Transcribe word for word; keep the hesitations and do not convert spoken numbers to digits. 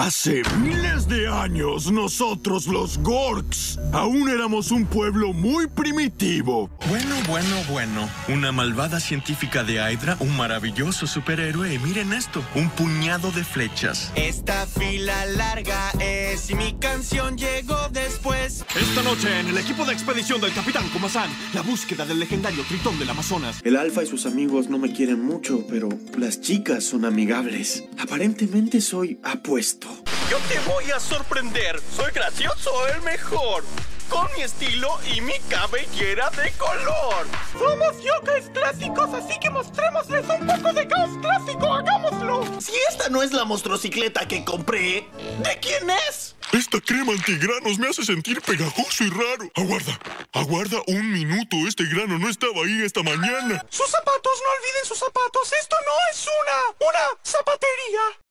Hace miles de años, nosotros los Gorks aún éramos un pueblo muy primitivo. Bueno, bueno, bueno. Una malvada científica de Hydra, un maravilloso superhéroe y miren esto, un puñado de flechas. Esta fila larga es y mi canción llegó después. Esta noche en el equipo de expedición del Capitán Komazan, la búsqueda del legendario Tritón del Amazonas. El Alfa y sus amigos no me quieren mucho, pero las chicas son amigables. Aparentemente soy apuesto. Yo te voy a sorprender. Soy gracioso, el mejor. Con mi estilo y mi cabellera de color. Somos yokais clásicos, así que mostrémosles un poco de caos clásico. ¡Hagámoslo! Si esta no es la monstruocicleta que compré, ¿de quién es? Esta crema antigranos me hace sentir pegajoso y raro. Aguarda, aguarda un minuto. Este grano no estaba ahí esta mañana. Sus zapatos, no olviden sus zapatos. Esto no es una, una zapatería.